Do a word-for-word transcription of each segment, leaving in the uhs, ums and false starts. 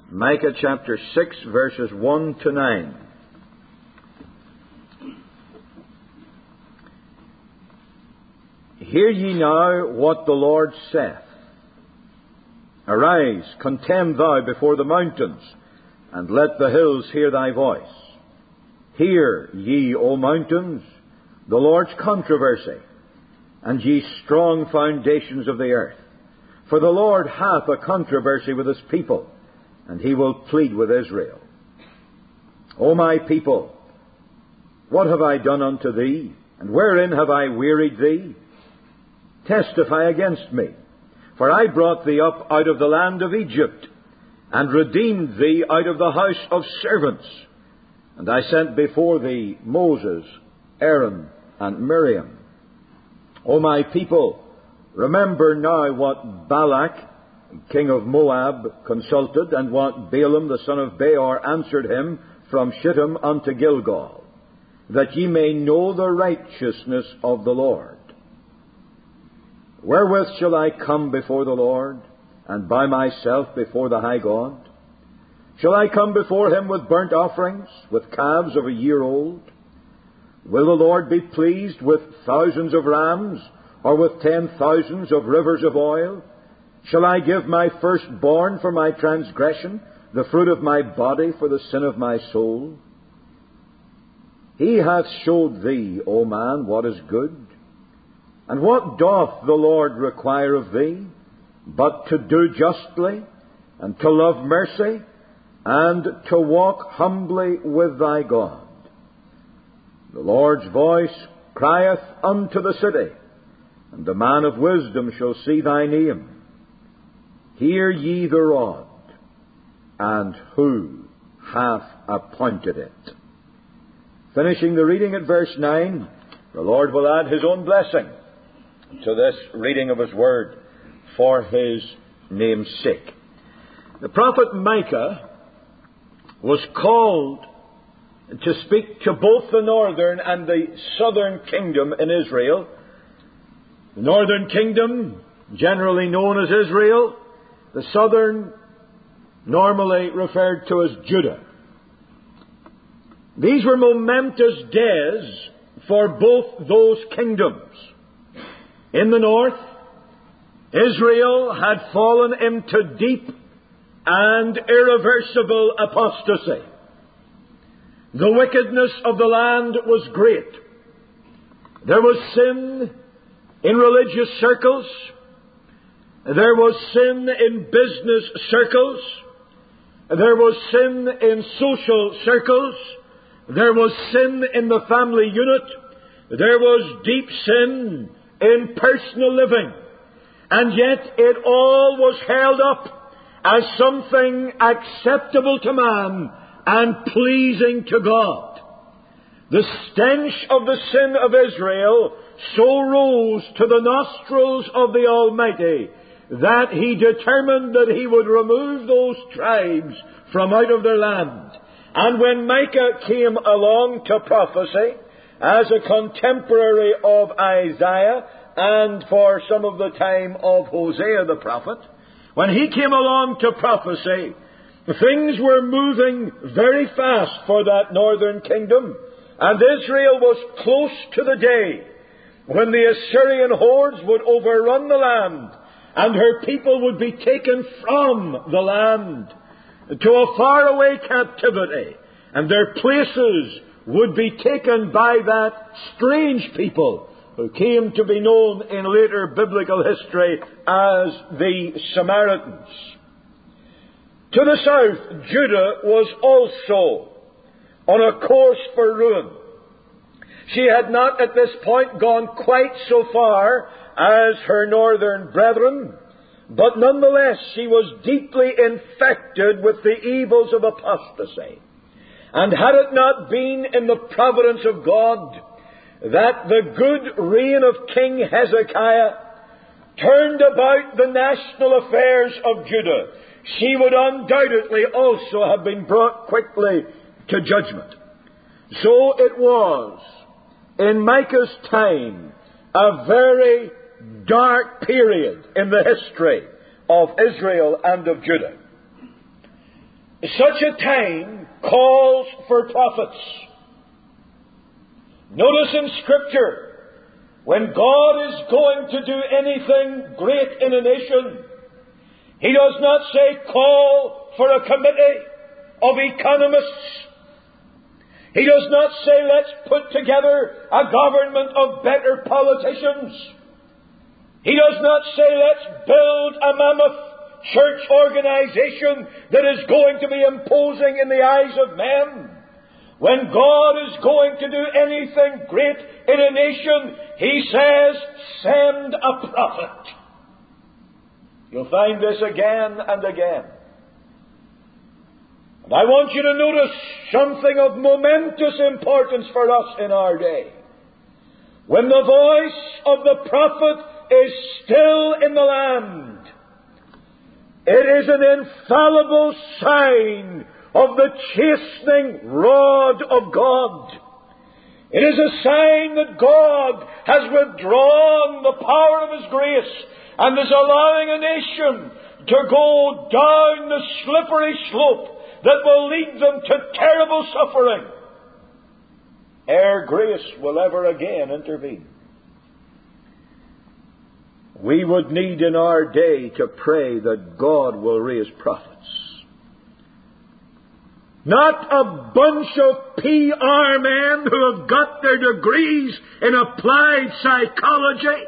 Micah chapter six, verses one to nine. Hear ye now what the Lord saith. Arise, contend thou before the mountains, and let the hills hear thy voice. Hear, ye, O mountains, the Lord's controversy, and ye strong foundations of the earth. For the Lord hath a controversy with his people, and he will plead with Israel. O my people, what have I done unto thee? And wherein have I wearied thee? Testify against me. For I brought thee up out of the land of Egypt, and redeemed thee out of the house of servants. And I sent before thee Moses, Aaron, and Miriam. O my people, remember now what Balak, king of Moab, consulted, and what Balaam the son of Beor answered him from Shittim unto Gilgal, that ye may know the righteousness of the Lord. Wherewith shall I come before the Lord, and by myself before the high God? Shall I come before him with burnt offerings, with calves of a year old? Will the Lord be pleased with thousands of rams, or with ten thousands of rivers of oil? Shall I give my firstborn for my transgression, the fruit of my body for the sin of my soul? He hath showed thee, O man, what is good. And what doth the Lord require of thee, but to do justly, and to love mercy, and to walk humbly with thy God? The Lord's voice crieth unto the city, and the man of wisdom shall see thy name. Hear ye the rod, and who hath appointed it? Finishing the reading at verse nine, the Lord will add his own blessing to this reading of his word for his name's sake. The prophet Micah was called to speak to both the northern and the southern kingdom in Israel. The northern kingdom, generally known as Israel, the southern, normally referred to as Judah. These were momentous days for both those kingdoms. In the north, Israel had fallen into deep and irreversible apostasy. The wickedness of the land was great. There was sin in religious circles. There was sin in business circles. There was sin in social circles. There was sin in the family unit. There was deep sin in personal living. And yet it all was held up as something acceptable to man and pleasing to God. The stench of the sin of Israel so rose to the nostrils of the Almighty that he determined that he would remove those tribes from out of their land. And when Micah came along to prophecy, as a contemporary of Isaiah, and for some of the time of Hosea the prophet, when he came along to prophecy, things were moving very fast for that northern kingdom, and Israel was close to the day when the Assyrian hordes would overrun the land, and her people would be taken from the land to a faraway captivity, and their places would be taken by that strange people who came to be known in later biblical history as the Samaritans. To the south, Judah was also on a course for ruin. She had not at this point gone quite so far as her northern brethren, but nonetheless she was deeply infected with the evils of apostasy. And had it not been in the providence of God that the good reign of King Hezekiah turned about the national affairs of Judah, she would undoubtedly also have been brought quickly to judgment. So it was in Micah's time a very dark period in the history of Israel and of Judah. such a time calls for prophets. Notice in Scripture, when God is going to do anything great in a nation, He does not say, call for a committee of economists. He does not say, let's put together a government of better politicians. He does not say, let's build a mammoth church organization that is going to be imposing in the eyes of men. When God is going to do anything great in a nation, He says, send a prophet. You'll find this again and again. And I want you to notice something of momentous importance for us in our day. When the voice of the prophet is still in the land, it is an infallible sign of the chastening rod of God. It is a sign that God has withdrawn the power of His grace and is allowing a nation to go down the slippery slope that will lead them to terrible suffering ere grace will ever again intervene. We would need in our day to pray that God will raise prophets. Not a bunch of P R men who have got their degrees in applied psychology.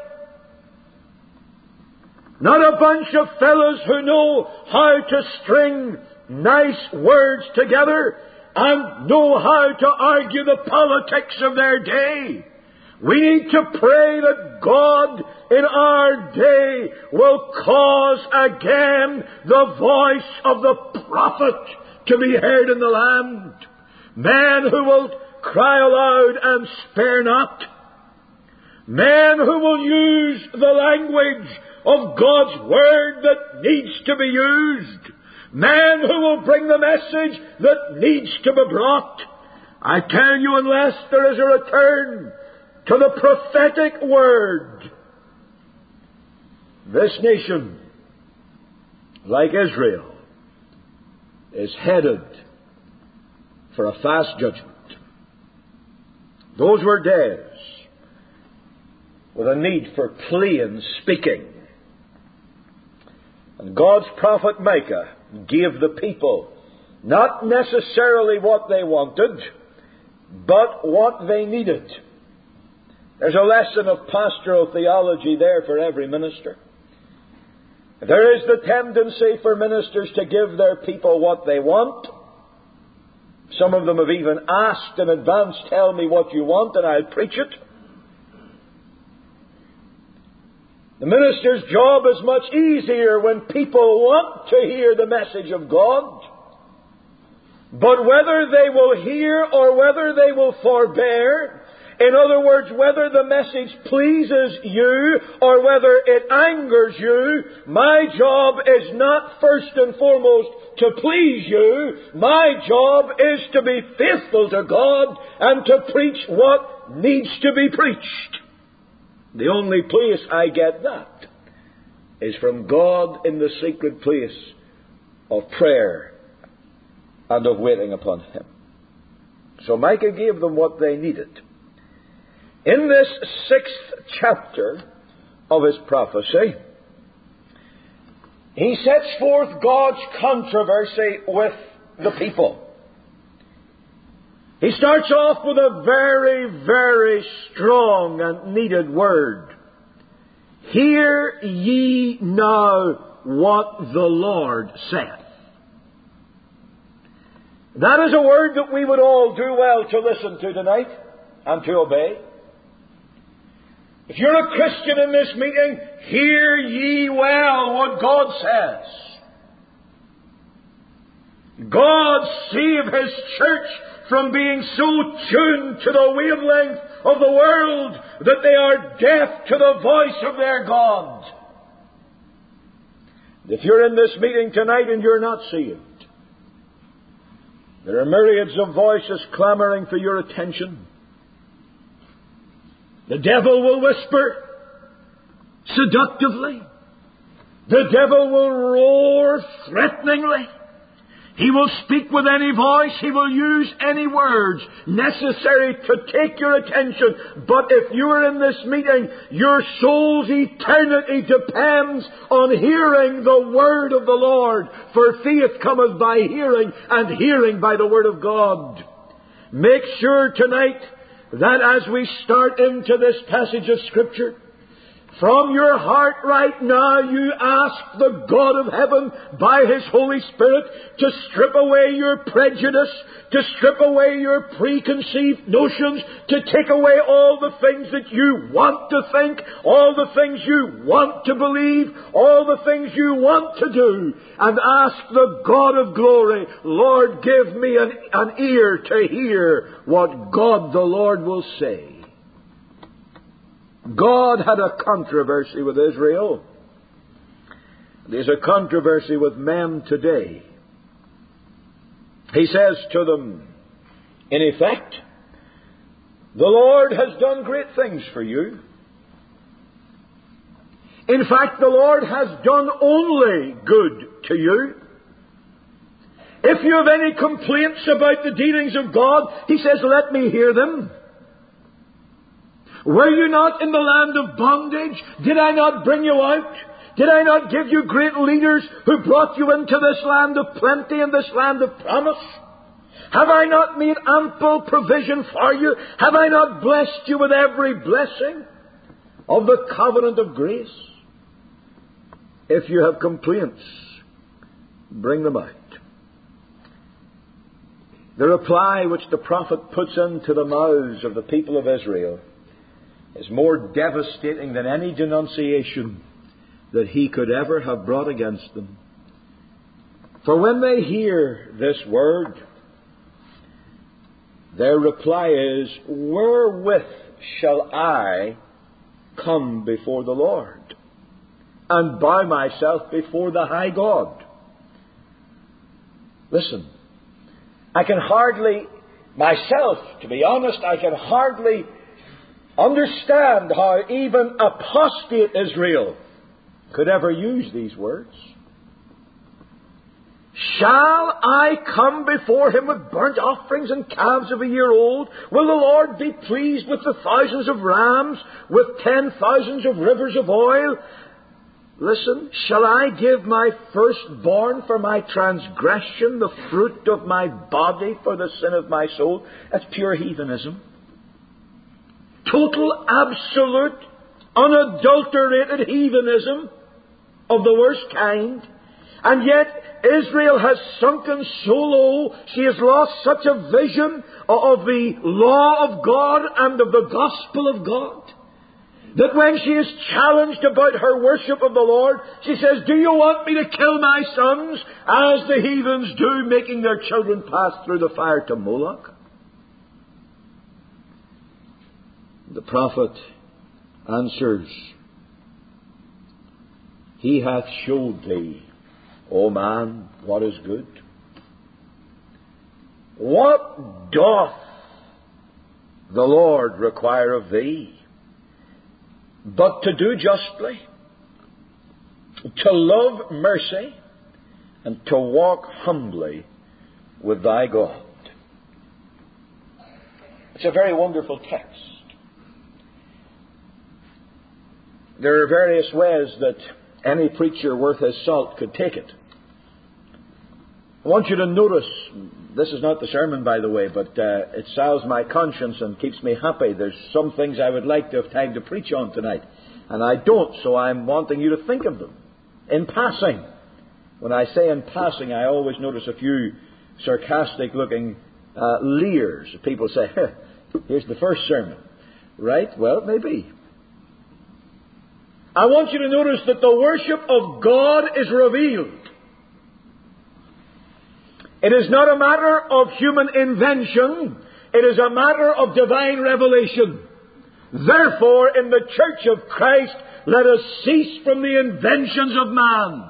Not a bunch of fellows who know how to string nice words together and know how to argue the politics of their day. We need to pray that God in our day will cause again the voice of the prophet to be heard in the land. Men who will cry aloud and spare not. Men who will use the language of God's Word that needs to be used. Men who will bring the message that needs to be brought. I tell you, unless there is a return to the prophetic word, this nation, like Israel, is headed for a fast judgment. Those were days with a need for plain speaking. And God's prophet Micah gave the people not necessarily what they wanted, but what they needed. There's a lesson of pastoral theology there for every minister. There is the tendency for ministers to give their people what they want. Some of them have even asked in advance, tell me what you want and I'll preach it. The minister's job is much easier when people want to hear the message of God. But whether they will hear or whether they will forbear, in other words, whether the message pleases you or whether it angers you, my job is not first and foremost to please you. My job is to be faithful to God and to preach what needs to be preached. The only place I get that is from God in the secret place of prayer and of waiting upon Him. So Micah gave them what they needed. In this sixth chapter of his prophecy, he sets forth God's controversy with the people. He starts off with a very, very strong and needed word. Hear ye now what the Lord saith. That is a word that we would all do well to listen to tonight and to obey. If you're a Christian in this meeting, hear ye well what God says. God save His church from being so tuned to the wavelength of the world that they are deaf to the voice of their God. If you're in this meeting tonight and you're not saved, there are myriads of voices clamoring for your attention. The devil will whisper seductively. The devil will roar threateningly. He will speak with any voice. He will use any words necessary to take your attention. But if you are in this meeting, your soul's eternity depends on hearing the word of the Lord. For faith cometh by hearing, and hearing by the word of God. Make sure tonight that as we start into this passage of Scripture, from your heart right now you ask the God of heaven by His Holy Spirit to strip away your prejudice, to strip away your preconceived notions, to take away all the things that you want to think, all the things you want to believe, all the things you want to do, and ask the God of glory, Lord, give me an, an ear to hear what God the Lord will say. God had a controversy with Israel. There's a controversy with men today. He says to them, in effect, the Lord has done great things for you. In fact, the Lord has done only good to you. If you have any complaints about the dealings of God, He says, let me hear them. Were you not in the land of bondage? Did I not bring you out? Did I not give you great leaders who brought you into this land of plenty and this land of promise? Have I not made ample provision for you? Have I not blessed you with every blessing of the covenant of grace? If you have complaints, bring them out. The reply which the prophet puts into the mouths of the people of Israel is more devastating than any denunciation that he could ever have brought against them. For when they hear this word, their reply is, wherewith shall I come before the Lord and bow myself before the high God? Listen, I can hardly, myself, to be honest, I can hardly understand how even apostate Israel could ever use these words. Shall I come before Him with burnt offerings and calves of a year old? Will the Lord be pleased with the thousands of rams, with ten thousands of rivers of oil? Listen, shall I give my firstborn for my transgression, the fruit of my body for the sin of my soul? That's pure heathenism. Total, absolute, unadulterated heathenism of the worst kind. And yet Israel has sunken so low, she has lost such a vision of the law of God and of the gospel of God, that when she is challenged about her worship of the Lord, she says, do you want me to kill my sons, as the heathens do, making their children pass through the fire to Moloch? The prophet answers, He hath showed thee, O man, what is good. What doth the Lord require of thee, but to do justly, to love mercy, and to walk humbly with thy God? It's a very wonderful text. There are various ways that any preacher worth his salt could take it. I want you to notice, this is not the sermon, by the way, but uh, it salves my conscience and keeps me happy. There's some things I would like to have time to preach on tonight, and I don't, so I'm wanting you to think of them in passing. When I say in passing, I always notice a few sarcastic-looking uh, leers. People say, here's the first sermon. Right? Well, it may be. I want you to notice that the worship of God is revealed. It is not a matter of human invention. It is a matter of divine revelation. Therefore, in the Church of Christ, let us cease from the inventions of man.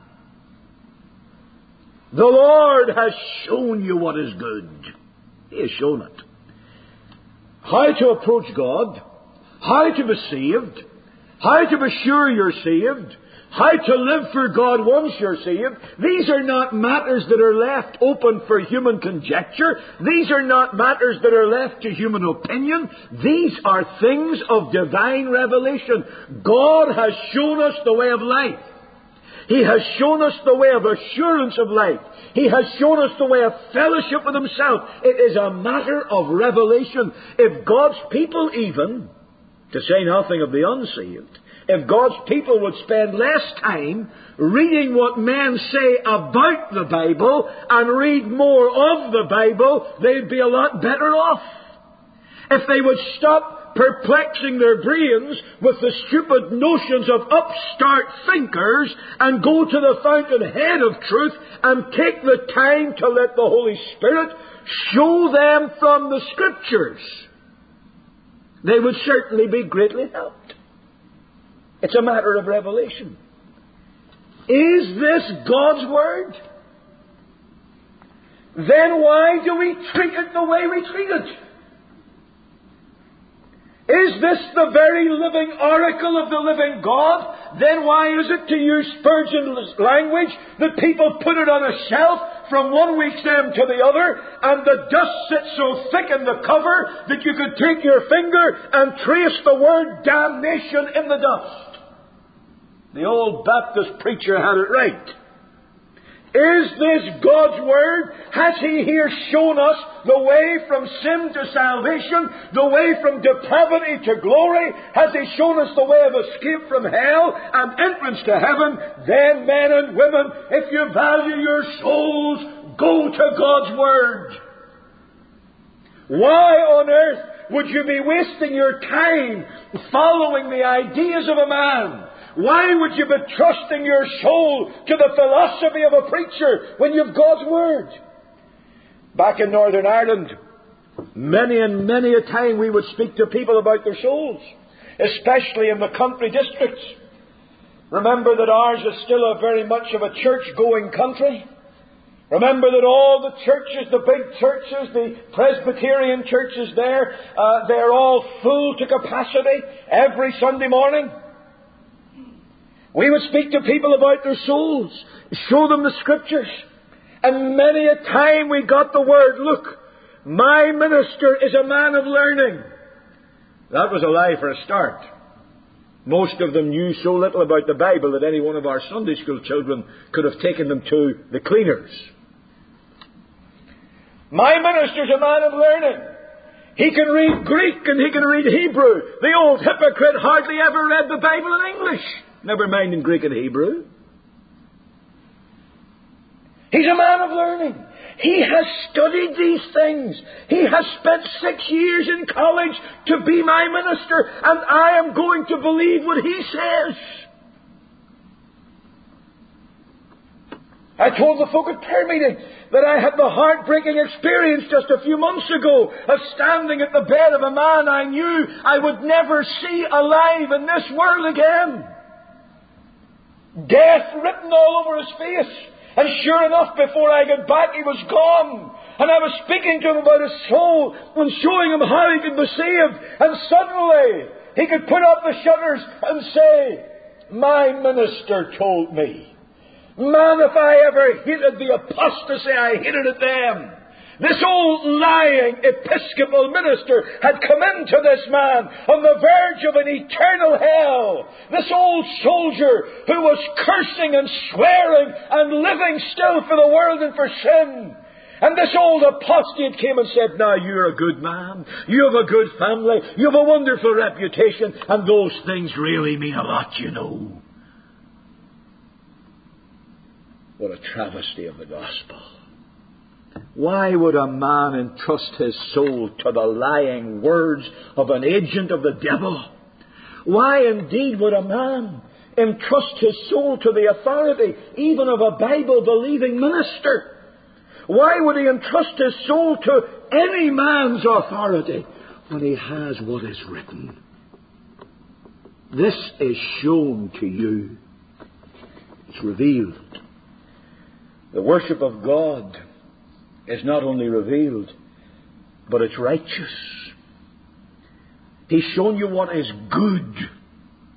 The Lord has shown you what is good. He has shown it. How to approach God, how to be saved, how to be sure you're saved, how to live for God once you're saved. These are not matters that are left open for human conjecture. These are not matters that are left to human opinion. These are things of divine revelation. God has shown us the way of life. He has shown us the way of assurance of life. He has shown us the way of fellowship with Himself. It is a matter of revelation. If God's people even, to say nothing of the unsaved, if God's people would spend less time reading what men say about the Bible and read more of the Bible, they'd be a lot better off. If they would stop perplexing their brains with the stupid notions of upstart thinkers and go to the fountainhead of truth and take the time to let the Holy Spirit show them from the Scriptures, they would certainly be greatly helped. It's a matter of revelation. Is this God's Word? Then why do we treat it the way we treat it? Is this the very living oracle of the living God? Then why is it, to use Spurgeon's language, that people put it on a shelf from one week's end to the other, and the dust sits so thick in the cover that you could take your finger and trace the word damnation in the dust? The old Baptist preacher had it right. Is this God's Word? Has He here shown us the way from sin to salvation, the way from depravity to glory? Has He shown us the way of escape from hell and entrance to heaven? Then, men and women, if you value your souls, go to God's Word. Why on earth would you be wasting your time following the ideas of a man? Why would you be trusting your soul to the philosophy of a preacher when you've God's Word? Back in Northern Ireland, many and many a time we would speak to people about their souls, especially in the country districts. Remember that ours is still a very much of a church-going country. Remember that all the churches, the big churches, the Presbyterian churches there, uh, they're all full to capacity every Sunday morning. We would speak to people about their souls, show them the Scriptures. And many a time we got the word, look, my minister is a man of learning. That was a lie for a start. Most of them knew so little about the Bible that any one of our Sunday school children could have taken them to the cleaners. My minister's a man of learning. He can read Greek and he can read Hebrew. The old hypocrite hardly ever read the Bible in English. Never mind in Greek and Hebrew. He's a man of learning. He has studied these things. He has spent six years in college to be my minister, and I am going to believe what he says. I told the folk at prayer meeting that I had the heartbreaking experience just a few months ago of standing at the bed of a man I knew I would never see alive in this world again. Death written all over his face. And sure enough, before I got back, he was gone. And I was speaking to him about his soul and showing him how he could be saved. And suddenly, he could put up the shutters and say, my minister told me. Man, if I ever hated the apostasy, I hated it then. This old lying Episcopal minister had come into this man on the verge of an eternal hell. This old soldier who was cursing and swearing and living still for the world and for sin. And this old apostate came and said, now you're a good man, you have a good family, you have a wonderful reputation, and those things really mean a lot, you know. What a travesty of the gospel. Why would a man entrust his soul to the lying words of an agent of the devil? Why indeed would a man entrust his soul to the authority even of a Bible-believing minister? Why would he entrust his soul to any man's authority when he has what is written? This is shown to you. It's revealed. The worship of God is not only revealed, but it's righteous. He's shown you what is good.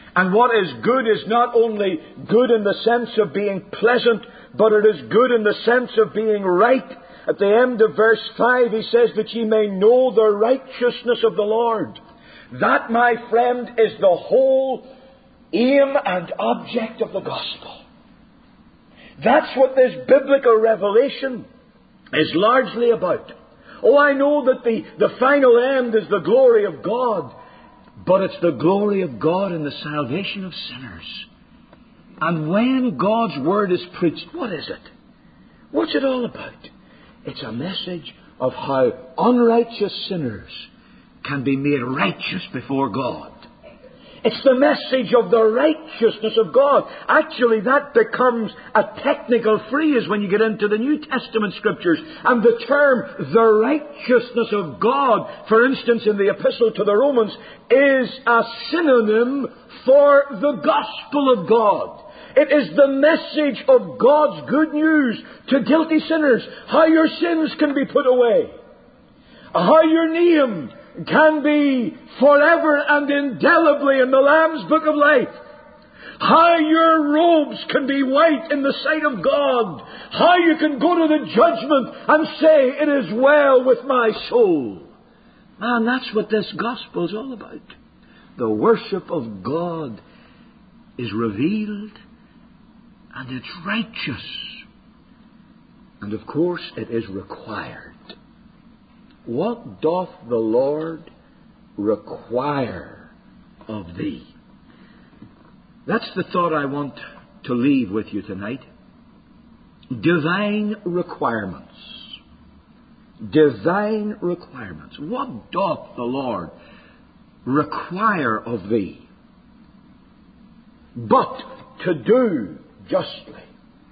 And what is good is not only good in the sense of being pleasant, but it is good in the sense of being right. At the end of verse five, he says that ye may know the righteousness of the Lord. That, my friend, is the whole aim and object of the gospel. That's what this biblical revelation is largely about. Oh, I know that the, the final end is the glory of God, but it's the glory of God in the salvation of sinners. And when God's Word is preached, what is it? What's it all about? It's a message of how unrighteous sinners can be made righteous before God. It's the message of the righteousness of God. Actually, that becomes a technical phrase when you get into the New Testament Scriptures. And the term, the righteousness of God, for instance, in the Epistle to the Romans, is a synonym for the gospel of God. It is the message of God's good news to guilty sinners. How your sins can be put away. How your name can be forever and indelibly in the Lamb's Book of Life. How your robes can be white in the sight of God. How you can go to the judgment and say, it is well with my soul. Man, that's what this gospel is all about. The worship of God is revealed, and it's righteous. And of course, it is required. What doth the Lord require of thee? That's the thought I want to leave with you tonight. Divine requirements. Divine requirements. What doth the Lord require of thee? But to do justly,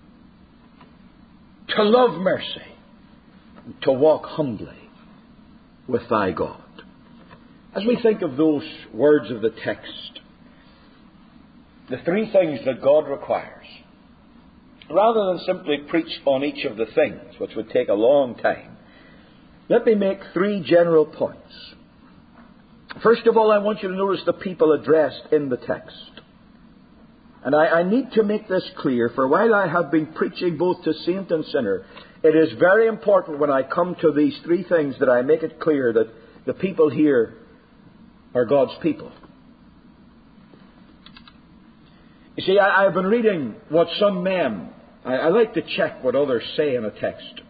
to love mercy, to walk humbly with thy God. As we think of those words of the text, the three things that God requires, rather than simply preach on each of the things, which would take a long time, let me make three general points. First of all, I want you to notice the people addressed in the text. And I, I need to make this clear, for while I have been preaching both to saint and sinner, it is very important when I come to these three things that I make it clear that the people here are God's people. You see, I, I've been reading what some men, I, I like to check what others say in a text.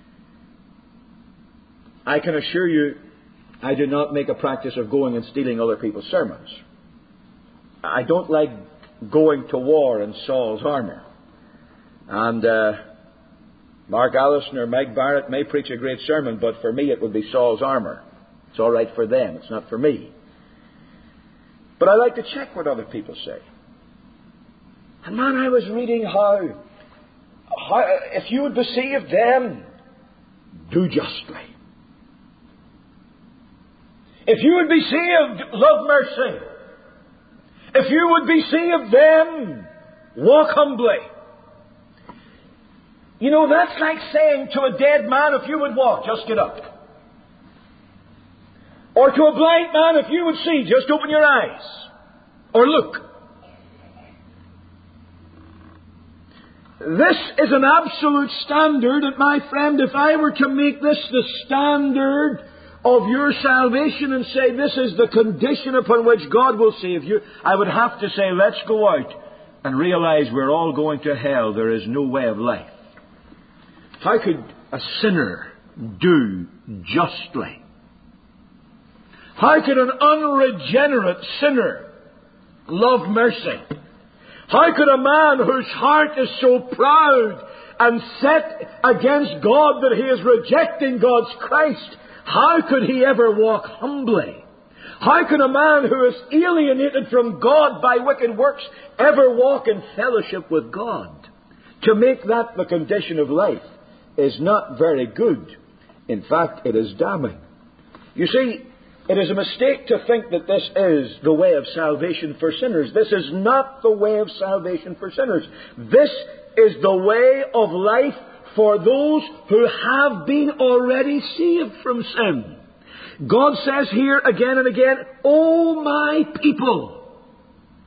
I can assure you, I do not make a practice of going and stealing other people's sermons. I don't like going to war in Saul's armour. And uh, Mark Allison or Mike Barrett may preach a great sermon, but for me it would be Saul's armour. It's all right for them, it's not for me. But I like to check what other people say. And man, I was reading how, how if you would deceive them, do justly. If you would be saved, love mercy. If you would be saved, then walk humbly. You know, that's like saying to a dead man, if you would walk, just get up. Or to a blind man, if you would see, just open your eyes. Or look. This is an absolute standard, and my friend, if I were to make this the standard of your salvation and say this is the condition upon which God will save you, I would have to say, let's go out and realize we're all going to hell. There is no way of life. How could a sinner do justly? How could an unregenerate sinner love mercy? How could a man whose heart is so proud and set against God that he is rejecting God's Christ, how could he ever walk humbly? How can a man who is alienated from God by wicked works ever walk in fellowship with God? To make that the condition of life is not very good. In fact, it is damning. You see, it is a mistake to think that this is the way of salvation for sinners. This is not the way of salvation for sinners. This is the way of life for those who have been already saved from sin. God says here again and again, O my people.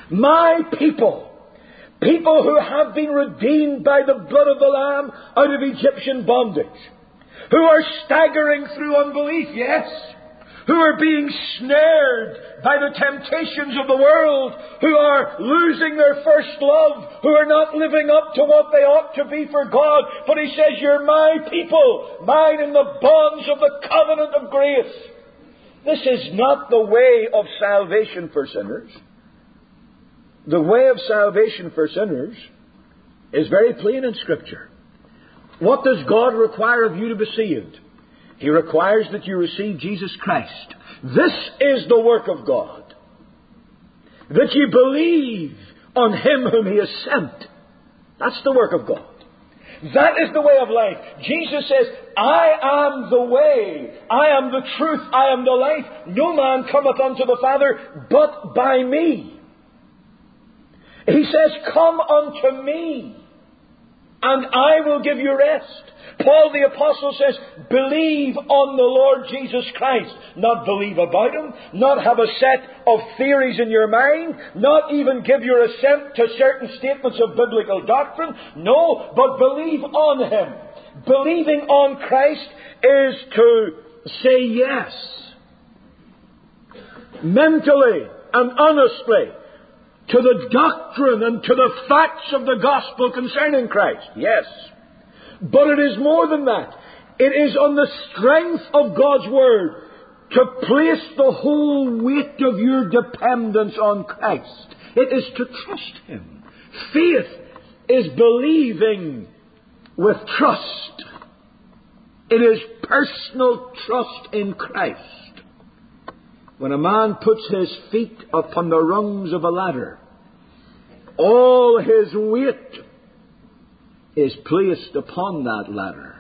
My people, people who have been redeemed by the blood of the Lamb out of Egyptian bondage, who are staggering through unbelief, yes, who are being snared by the temptations of the world, who are losing their first love, who are not living up to what they ought to be for God. But He says, you're my people, mine in the bonds of the covenant of grace. This is not the way of salvation for sinners. The way of salvation for sinners is very plain in Scripture. What does God require of you to be saved? He requires that you receive Jesus Christ. This is the work of God. That you believe on Him whom He has sent. That's the work of God. That is the way of life. Jesus says, I am the way, I am the truth, I am the life. No man cometh unto the Father but by me. He says, come unto me, and I will give you rest. Paul the Apostle says, believe on the Lord Jesus Christ. Not believe about Him, not have a set of theories in your mind, not even give your assent to certain statements of biblical doctrine. No, but believe on Him. Believing on Christ is to say yes, mentally and honestly, to the doctrine and to the facts of the gospel concerning Christ. Yes. But it is more than that. It is on the strength of God's Word to place the whole weight of your dependence on Christ. It is to trust Him. Faith is believing with trust. It is personal trust in Christ. When a man puts his feet upon the rungs of a ladder, all his weight is placed upon that ladder.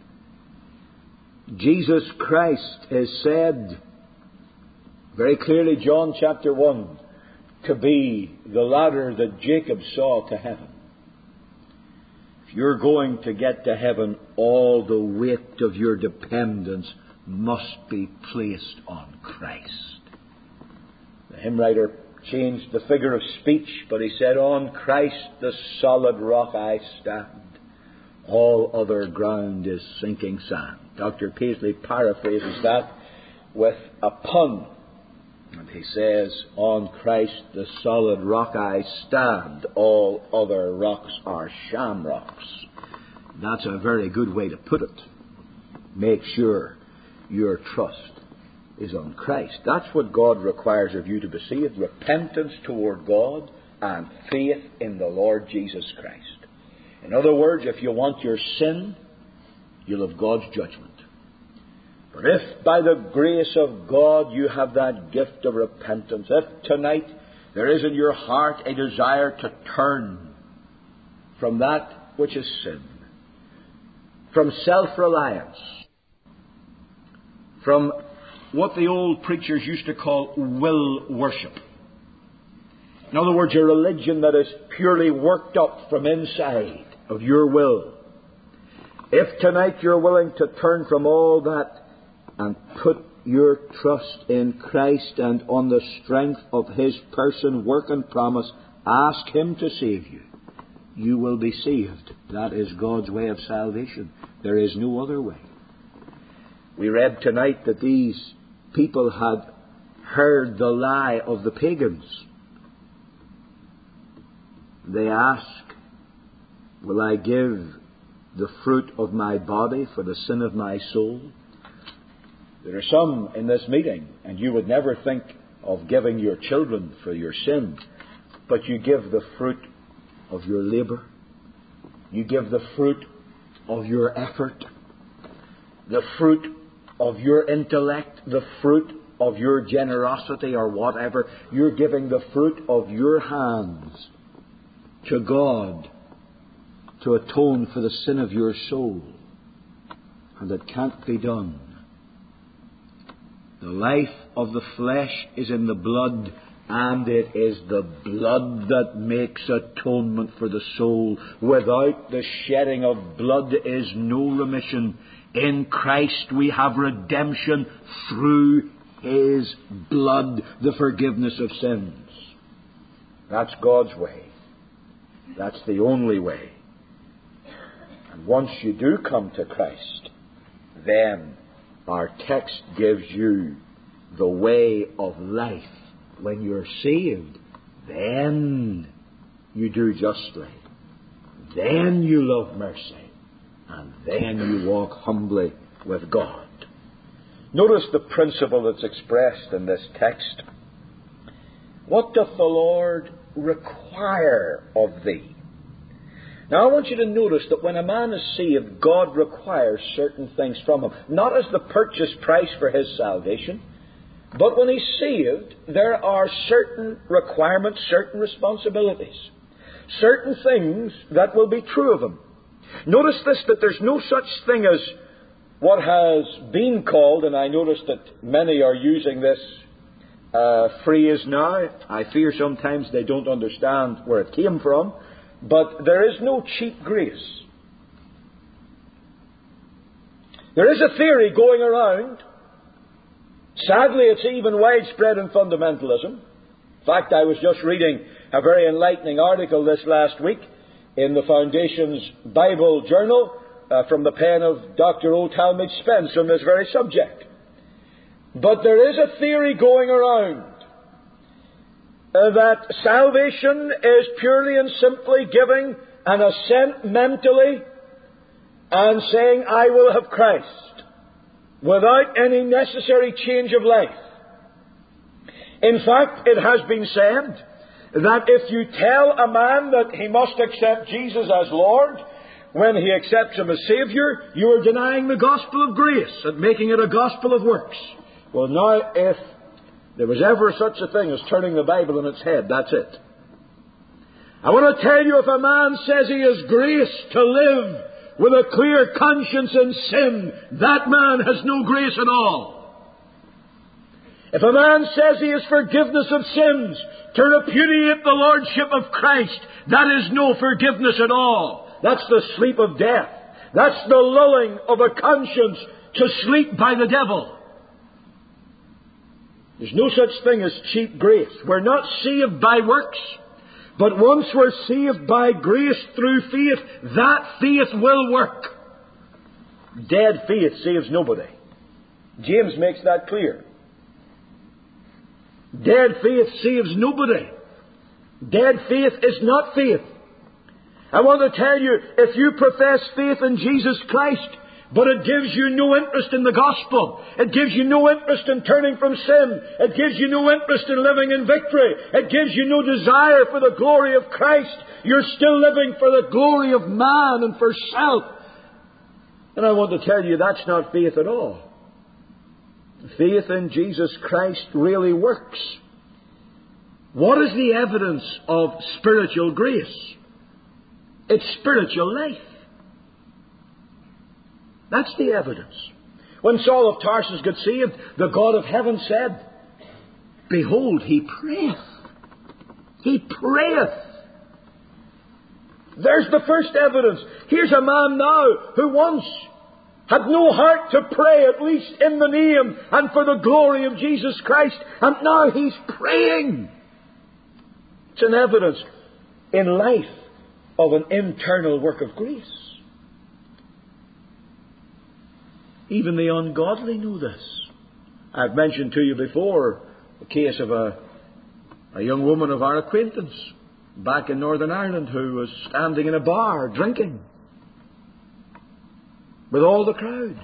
Jesus Christ is said very clearly, John chapter one, to be the ladder that Jacob saw to heaven. If you're going to get to heaven, all the weight of your dependence must be placed on Christ. The hymn writer changed the figure of speech, but he said, on Christ the solid rock I stand. All other ground is sinking sand. Doctor Paisley paraphrases that with a pun. And he says, on Christ the solid rock I stand. All other rocks are sham rocks. That's a very good way to put it. Make sure your trust is on Christ. That's what God requires of you to be saved. Repentance toward God and faith in the Lord Jesus Christ. In other words, if you want your sin, you'll have God's judgment. But if by the grace of God you have that gift of repentance, if tonight there is in your heart a desire to turn from that which is sin, from self-reliance, from what the old preachers used to call will worship. In other words, a religion that is purely worked up from inside of your will. If tonight you're willing to turn from all that and put your trust in Christ and on the strength of His person, work and promise, ask Him to save you, you will be saved. That is God's way of salvation. There is no other way. We read tonight that these people had heard the lie of the pagans. They ask, will I give the fruit of my body for the sin of my soul? There are some in this meeting, and you would never think of giving your children for your sin, but you give the fruit of your labour. You give the fruit of your effort, the fruit of your intellect, the fruit of your generosity or whatever. You're giving the fruit of your hands to God to atone for the sin of your soul. And it can't be done. The life of the flesh is in the blood, and it is the blood that makes atonement for the soul. Without the shedding of blood is no remission. In Christ we have redemption through His blood, the forgiveness of sins. That's God's way. That's the only way. And once you do come to Christ, then our text gives you the way of life. When you're saved, then you do justly. Then you love mercy. And then you walk humbly with God. Notice the principle that's expressed in this text. What doth the Lord require of thee? Now I want you to notice that when a man is saved, God requires certain things from him. Not as the purchase price for his salvation, but when he's saved, there are certain requirements, certain responsibilities, certain things that will be true of him. Notice this, that there's no such thing as what has been called, and I notice that many are using this uh, phrase now. I fear sometimes they don't understand where it came from, but there is no cheap grace. There is a theory going around. Sadly, it's even widespread in fundamentalism. In fact, I was just reading a very enlightening article this last week in the Foundation's Bible Journal uh, from the pen of Doctor O. Talmage Spence on this very subject. But there is a theory going around uh, that salvation is purely and simply giving an assent mentally and saying, I will have Christ, without any necessary change of life. In fact, it has been said that if you tell a man that he must accept Jesus as Lord, when he accepts Him as Saviour, you are denying the gospel of grace and making it a gospel of works. Well, now, if there was ever such a thing as turning the Bible on its head, that's it. I want to tell you, if a man says he has grace to live with a clear conscience in sin, that man has no grace at all. If a man says he has forgiveness of sins to repudiate the Lordship of Christ, that is no forgiveness at all. That's the sleep of death. That's the lulling of a conscience to sleep by the devil. There's no such thing as cheap grace. We're not saved by works, but once we're saved by grace through faith, that faith will work. Dead faith saves nobody. James makes that clear. Dead faith saves nobody. Dead faith is not faith. I want to tell you, if you profess faith in Jesus Christ, but it gives you no interest in the gospel, it gives you no interest in turning from sin, it gives you no interest in living in victory, it gives you no desire for the glory of Christ, you're still living for the glory of man and for self. And I want to tell you, that's not faith at all. Faith in Jesus Christ really works. What is the evidence of spiritual grace? It's spiritual life. That's the evidence. When Saul of Tarsus got saved, the God of heaven said, Behold, he prayeth. He prayeth. There's the first evidence. Here's a man now who once had no heart to pray, at least in the name and for the glory of Jesus Christ. And now he's praying. It's an evidence in life of an internal work of grace. Even the ungodly know this. I've mentioned to you before the case of a, a young woman of our acquaintance back in Northern Ireland who was standing in a bar drinking with all the crowd.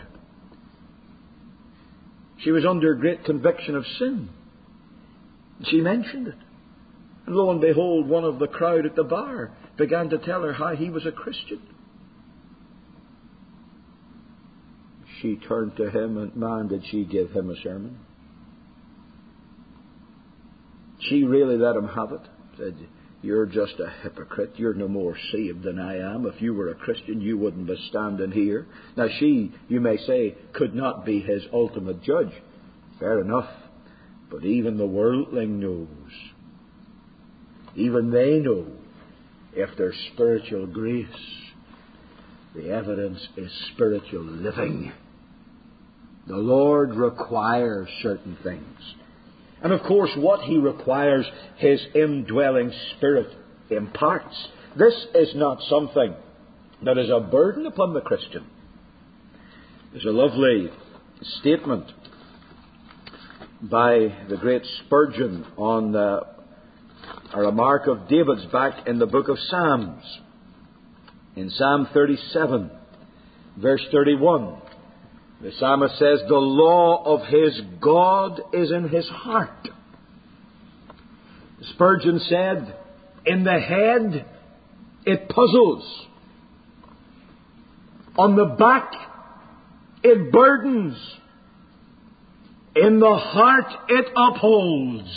She was under great conviction of sin. She mentioned it. And lo and behold, one of the crowd at the bar began to tell her how he was a Christian. She turned to him, and man, did she give him a sermon. She really let him have it. Said, You're just a hypocrite. You're no more saved than I am. If you were a Christian, you wouldn't be standing here. Now she, you may say, could not be his ultimate judge. Fair enough. But even the worldling knows. Even they know, if there's spiritual grace, the evidence is spiritual living. The Lord requires certain things. And of course, what He requires, His indwelling Spirit imparts. This is not something that is a burden upon the Christian. There's a lovely statement by the great Spurgeon on the, a remark of David's back in the book of Psalms. In Psalm thirty-seven, verse thirty-one, the psalmist says, "The law of his God is in his heart." Spurgeon said, "In the head it puzzles. On the back it burdens. In the heart it upholds."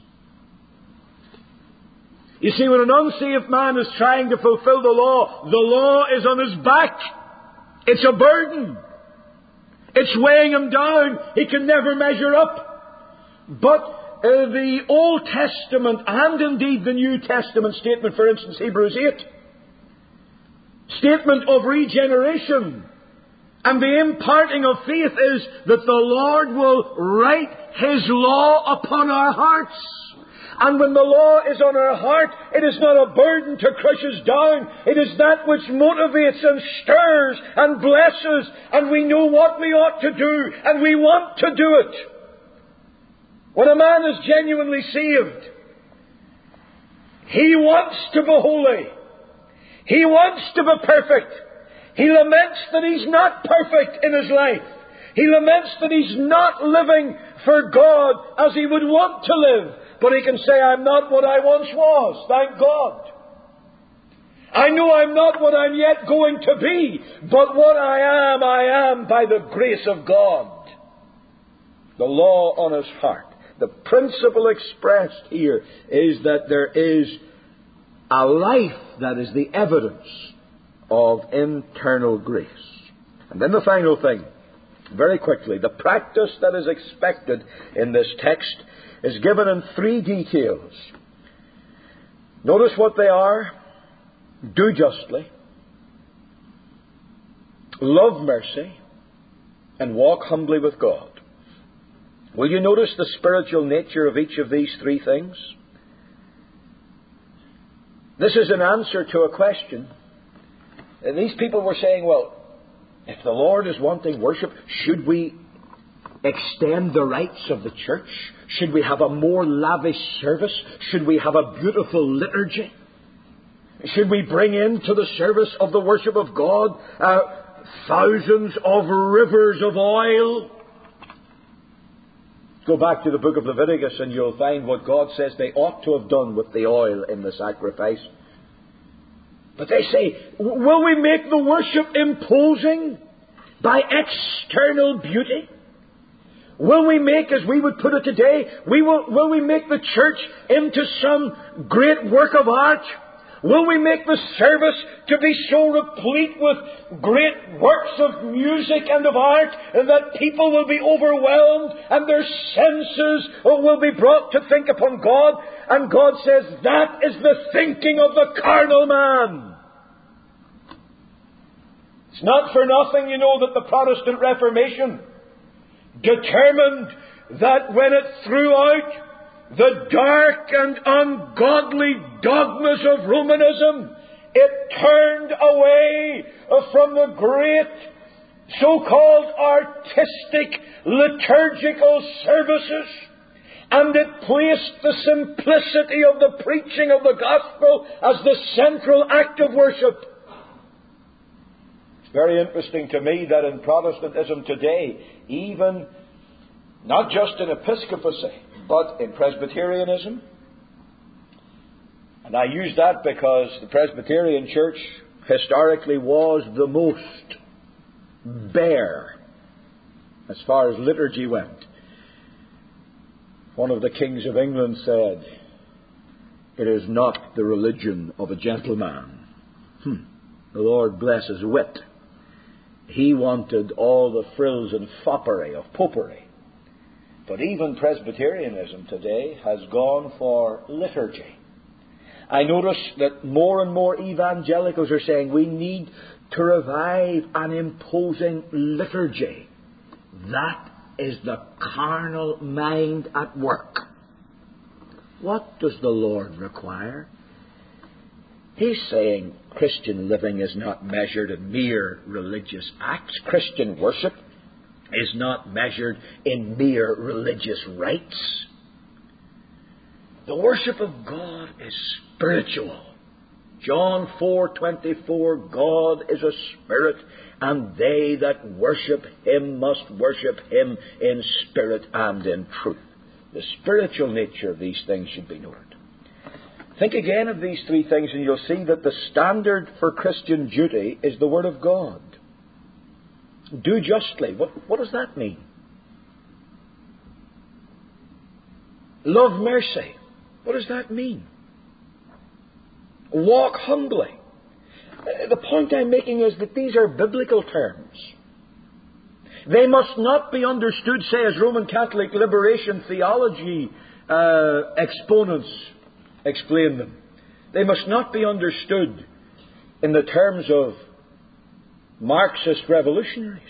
You see, when an unsaved man is trying to fulfill the law, the law is on his back. It's a burden. It's weighing him down. He can never measure up. But uh, the Old Testament and indeed the New Testament statement, for instance, Hebrews eight, statement of regeneration and the imparting of faith is that the Lord will write His law upon our hearts. And when the law is on our heart, it is not a burden to crush us down. It is that which motivates and stirs and blesses, and we know what we ought to do, and we want to do it. When a man is genuinely saved, he wants to be holy. He wants to be perfect. He laments that he's not perfect in his life. He laments that he's not living for God as he would want to live. But he can say, "I'm not what I once was, thank God. I know I'm not what I'm yet going to be, but what I am, I am by the grace of God." The law on his heart. The principle expressed here is that there is a life that is the evidence of internal grace. And then the final thing, very quickly, the practice that is expected in this text is given in three details. Notice what they are. Do justly, love mercy, and walk humbly with God. Will you notice the spiritual nature of each of these three things? This is an answer to a question. And these people were saying, well, if the Lord is wanting worship, should we extend the rites of the church? Should we have a more lavish service? Should we have a beautiful liturgy? Should we bring into the service of the worship of God uh, thousands of rivers of oil? Go back to the book of Leviticus and you'll find what God says they ought to have done with the oil in the sacrifice. But they say, will we make the worship imposing by external beauty? Will we make, as we would put it today, we will, will we make the church into some great work of art? Will we make the service to be so replete with great works of music and of art that people will be overwhelmed and their senses will be brought to think upon God? And God says that is the thinking of the carnal man. It's not for nothing, you know, that the Protestant Reformation determined that when it threw out the dark and ungodly dogmas of Romanism, it turned away from the great so-called artistic liturgical services, and it placed the simplicity of the preaching of the gospel as the central act of worship. It's very interesting to me that in Protestantism today, even not just in Episcopacy, but in Presbyterianism, and I use that because the Presbyterian Church historically was the most bare as far as liturgy went. One of the kings of England said, "It is not the religion of a gentleman." Hmm. The Lord bless his wit. He wanted all the frills and foppery of popery. But even Presbyterianism today has gone for liturgy. I notice that more and more evangelicals are saying we need to revive an imposing liturgy. That is the carnal mind at work. What does the Lord require? He's saying Christian living is not measured in mere religious acts. Christian worship is not measured in mere religious rites. The worship of God is spiritual. John four twenty-four, God is a spirit, and they that worship Him must worship Him in spirit and in truth. The spiritual nature of these things should be noted. Think again of these three things and you'll see that the standard for Christian duty is the Word of God. Do justly. What, what does that mean? Love mercy. What does that mean? Walk humbly. The point I'm making is that these are biblical terms. They must not be understood, say, as Roman Catholic liberation theology uh, exponents explain them. They must not be understood in the terms of Marxist revolutionaries.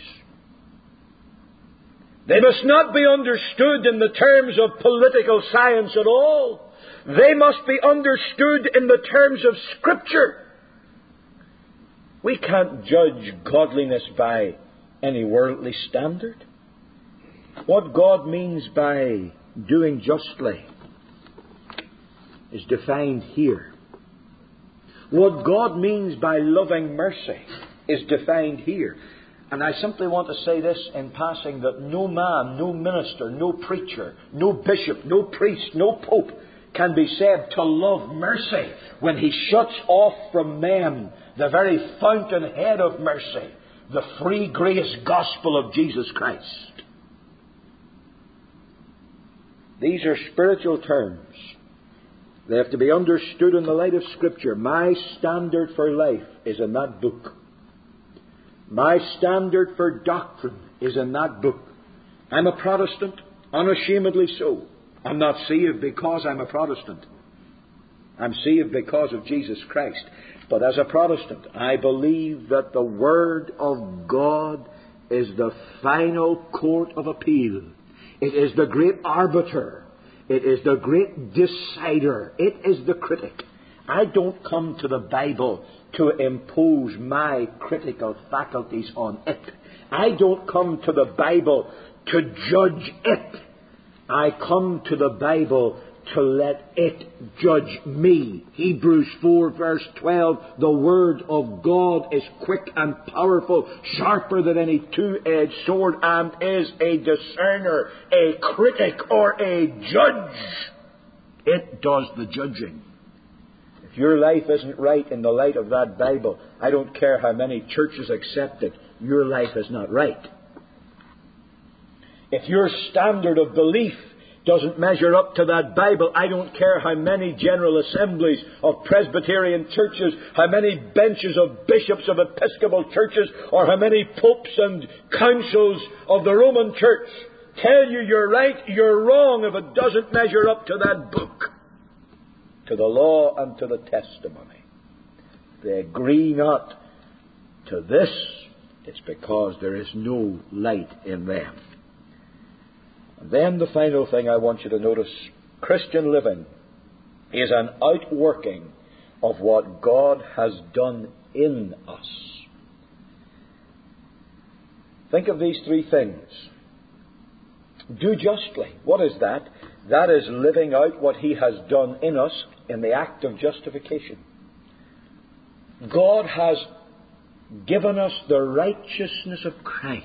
They must not be understood in the terms of political science at all. They must be understood in the terms of Scripture. We can't judge godliness by any worldly standard. What God means by doing justly is defined here. What God means by loving mercy is defined here. And I simply want to say this in passing, that no man, no minister, no preacher, no bishop, no priest, no pope can be said to love mercy when he shuts off from men the very fountainhead of mercy, the free grace gospel of Jesus Christ. These are spiritual terms. They have to be understood in the light of Scripture. My standard for life is in that book. My standard for doctrine is in that book. I'm a Protestant, unashamedly so. I'm not saved because I'm a Protestant. I'm saved because of Jesus Christ. But as a Protestant, I believe that the Word of God is the final court of appeal. It is the great arbiter. It is the great decider. It is the critic. I don't come to the Bible to impose my critical faculties on it. I don't come to the Bible to judge it. I come to the Bible to let it judge me. Hebrews four verse twelve, the Word of God is quick and powerful, sharper than any two-edged sword, and is a discerner, a critic, or a judge. It does the judging. If your life isn't right in the light of that Bible, I don't care how many churches accept it, your life is not right. If your standard of belief doesn't measure up to that Bible, I don't care how many general assemblies of Presbyterian churches, how many benches of bishops of Episcopal churches, or how many popes and councils of the Roman Church tell you you're right, you're wrong if it doesn't measure up to that book, to the law and to the testimony. They agree not to this, it's because there is no light in them. And then the final thing I want you to notice, Christian living is an outworking of what God has done in us. Think of these three things. Do justly. What is that? That is living out what He has done in us in the act of justification. God has given us the righteousness of Christ.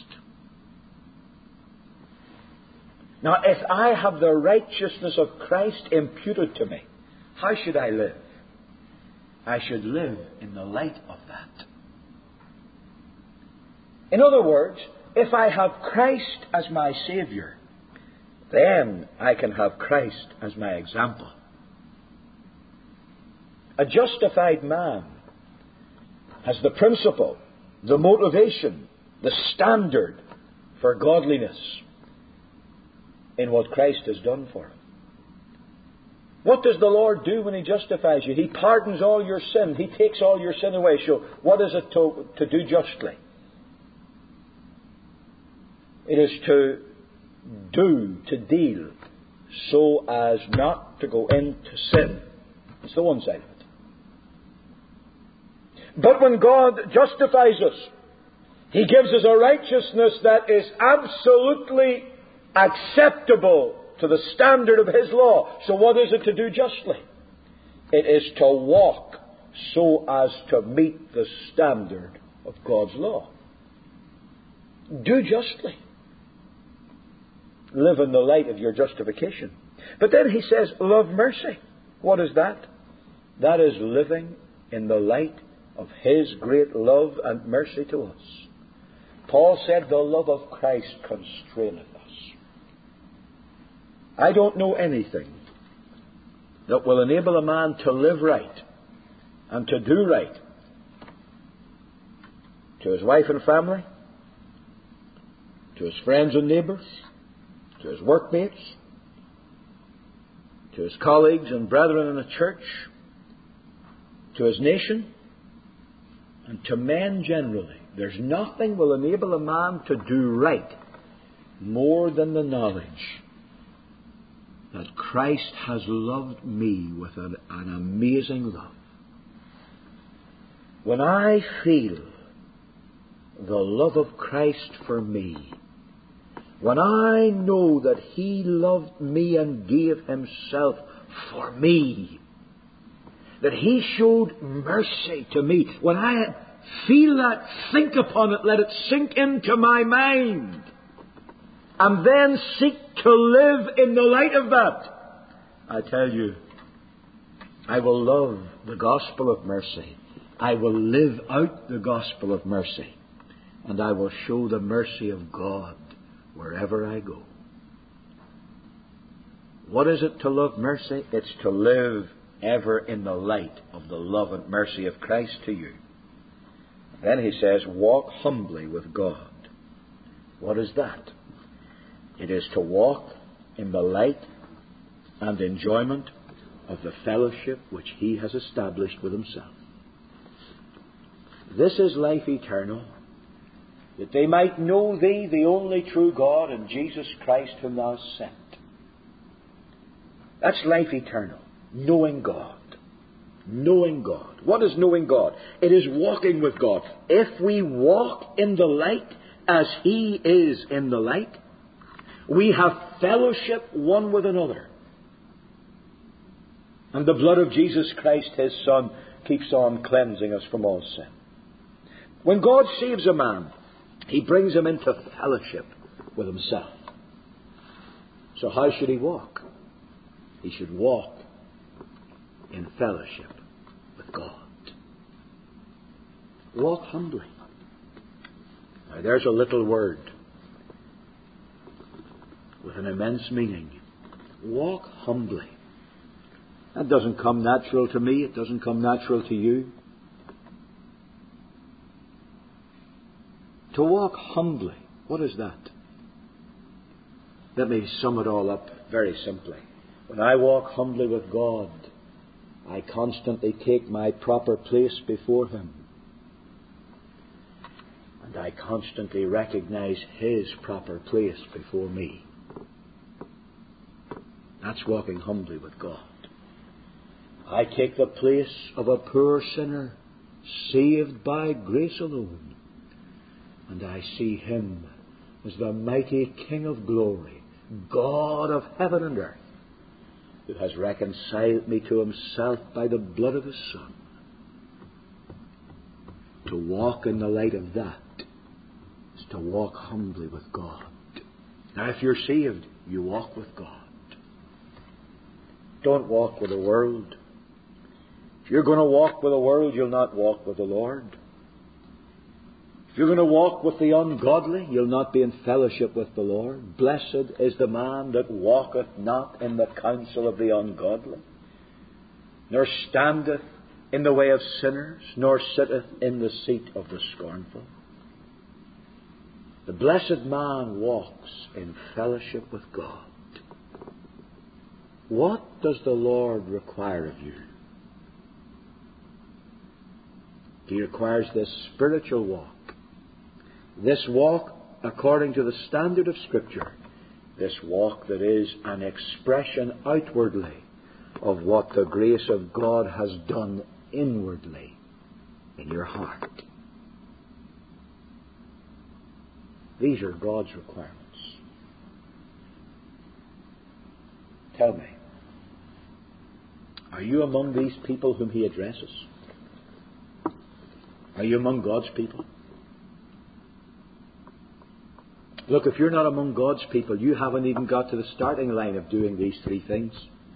Now, if I have the righteousness of Christ imputed to me, how should I live? I should live in the light of that. In other words, if I have Christ as my Saviour, then I can have Christ as my example. A justified man has the principle, the motivation, the standard for godliness in what Christ has done for him. What does the Lord do when He justifies you? He pardons all your sin. He takes all your sin away. So what is it to, to do justly? It is to do, to deal so as not to go into sin. It's the one side of it. But when God justifies us, He gives us a righteousness that is absolutely acceptable to the standard of His law. So what is it to do justly? It is to walk so as to meet the standard of God's law. Do justly. Live in the light of your justification. But then He says, love mercy. What is that? That is living in the light of His great love and mercy to us. Paul said, the love of Christ constraineth us. I don't know anything that will enable a man to live right and to do right to his wife and family, to his friends and neighbours, to his workmates, to his colleagues and brethren in the church, to his nation, and to men generally. There's nothing will enable a man to do right more than the knowledge that Christ has loved me with an, an amazing love. When I feel the love of Christ for me, when I know that He loved me and gave Himself for me, that He showed mercy to me, when I feel that, think upon it, let it sink into my mind, and then seek to live in the light of that, I tell you, I will love the gospel of mercy. I will live out the gospel of mercy. And I will show the mercy of God wherever I go. What is it to love mercy? It's to live ever in the light of the love and mercy of Christ to you. Then he says, walk humbly with God. What is that? It is to walk in the light and enjoyment of the fellowship which He has established with Himself. This is life eternal, that they might know Thee, the only true God, and Jesus Christ whom Thou hast sent. That's life eternal, knowing God. Knowing God. What is knowing God? It is walking with God. If we walk in the light as He is in the light, we have fellowship one with another. And the blood of Jesus Christ, His Son, keeps on cleansing us from all sin. When God saves a man, He brings him into fellowship with Himself. So how should he walk? He should walk in fellowship with God. Walk humbly. Now there's a little word with an immense meaning. Walk humbly. That doesn't come natural to me. It doesn't come natural to you. To walk humbly, what is that? Let me sum it all up very simply. When I walk humbly with God, I constantly take my proper place before Him. And I constantly recognize His proper place before me. That's walking humbly with God. I take the place of a poor sinner, saved by grace alone. And I see Him as the mighty King of glory, God of heaven and earth, who has reconciled me to Himself by the blood of His Son. To walk in the light of that is to walk humbly with God. Now, if you're saved, you walk with God. Don't walk with the world. If you're going to walk with the world, you'll not walk with the Lord. If you're going to walk with the ungodly, you'll not be in fellowship with the Lord. Blessed is the man that walketh not in the counsel of the ungodly, nor standeth in the way of sinners, nor sitteth in the seat of the scornful. The blessed man walks in fellowship with God. What does the Lord require of you? He requires this spiritual walk. This walk, according to the standard of Scripture, This walk that is an expression outwardly of what the grace of God has done inwardly in your heart. These are God's requirements. Tell me, are you among these people whom He addresses? Are you among God's people? Look, if you're not among God's people, you haven't even got to the starting line of doing these three things.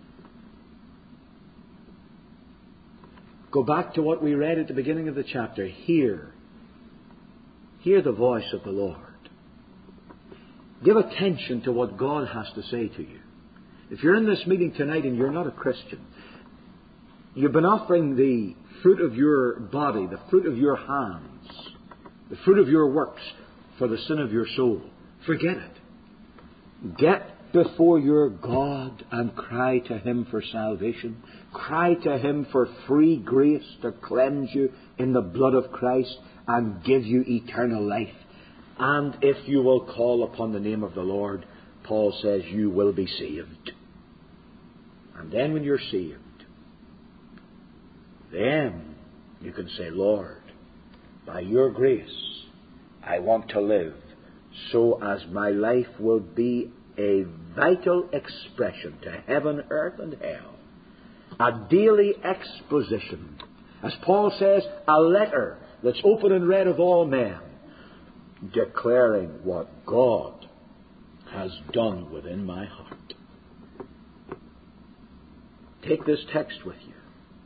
Go back to what we read at the beginning of the chapter. Hear. Hear the voice of the Lord. Give attention to what God has to say to you. If you're in this meeting tonight and you're not a Christian, you've been offering the fruit of your body, the fruit of your hands, the fruit of your works for the sin of your soul. Forget it. Get before your God and cry to Him for salvation. Cry to Him for free grace to cleanse you in the blood of Christ and give you eternal life. And if you will call upon the name of the Lord, Paul says you will be saved. And then when you're saved, then you can say, Lord, by your grace, I want to live so as my life will be a vital expression to heaven, earth, and hell. A daily exposition. As Paul says, a letter that's open and read of all men, declaring what God has done within my heart. Take this text with you.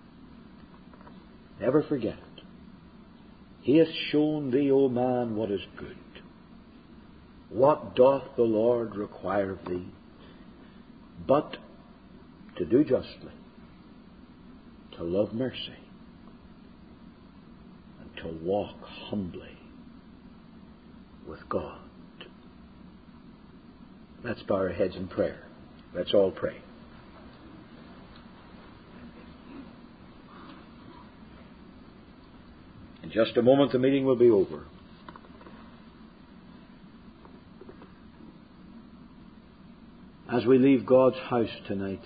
Never forget it. He hath shown thee, O man, what is good. What doth the Lord require of thee? But to do justly, to love mercy, and to walk humbly with God. Let's bow our heads in prayer. Let's all pray. In just a moment, the meeting will be over. As we leave God's house tonight,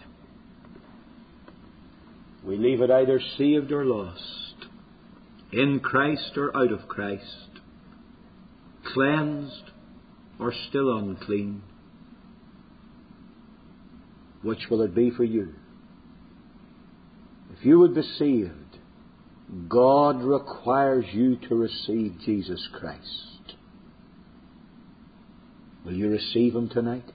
we leave it either saved or lost, in Christ or out of Christ, cleansed or still unclean. Which will it be for you? If you would be saved, God requires you to receive Jesus Christ. Will you receive Him tonight?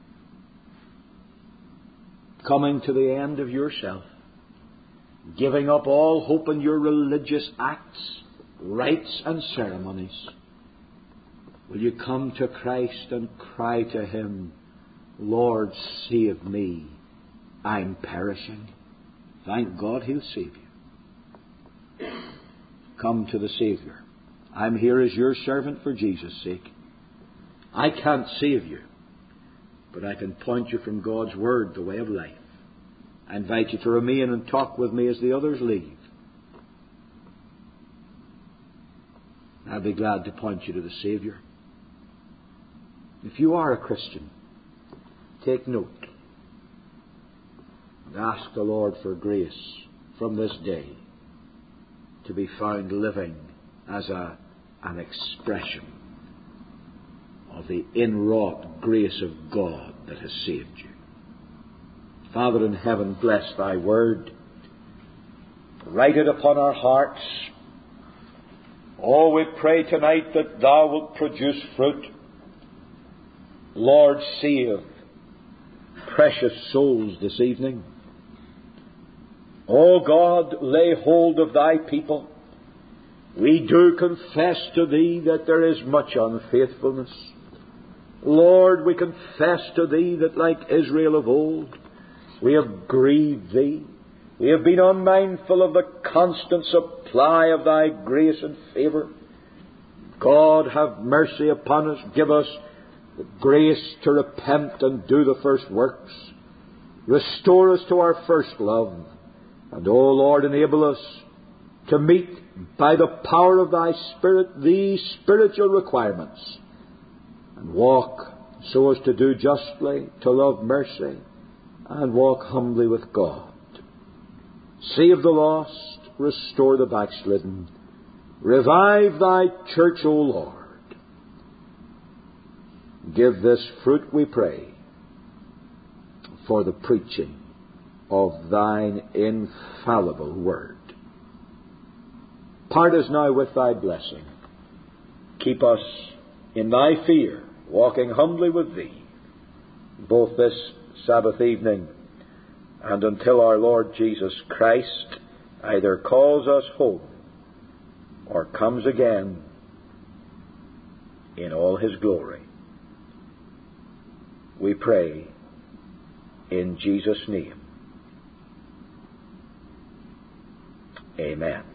Coming to the end of yourself, giving up all hope in your religious acts, rites and ceremonies, will you come to Christ and cry to Him, Lord, save me, I'm perishing. Thank God He'll save you. Come to the Saviour. I'm here as your servant for Jesus' sake. I can't save you, but I can point you from God's Word, the way of life. I invite you to remain and talk with me as the others leave. I'll be glad to point you to the Saviour. If you are a Christian, take note and ask the Lord for grace from this day to be found living as a, an expression of the inwrought grace of God that has saved you. Father in heaven, bless Thy Word. Write it upon our hearts. Oh, we pray tonight that Thou wilt produce fruit. Lord, save precious souls this evening. Oh God, lay hold of Thy people. We do confess to Thee that there is much unfaithfulness. Lord, we confess to Thee that like Israel of old, we have grieved Thee. We have been unmindful of the constant supply of Thy grace and favour. God, have mercy upon us. Give us the grace to repent and do the first works. Restore us to our first love. And, O Lord, enable us to meet, by the power of Thy Spirit, these spiritual requirements and walk so as to do justly, to love mercy, and walk humbly with God. Save the lost, restore the backslidden. Revive thy church, O Lord. Give this fruit, we pray, for the preaching of thine infallible word. Part us now with thy blessing. Keep us in thy fear, walking humbly with thee, both this Sabbath evening and until our Lord Jesus Christ either calls us home or comes again in all his glory. We pray in Jesus' name. Amen.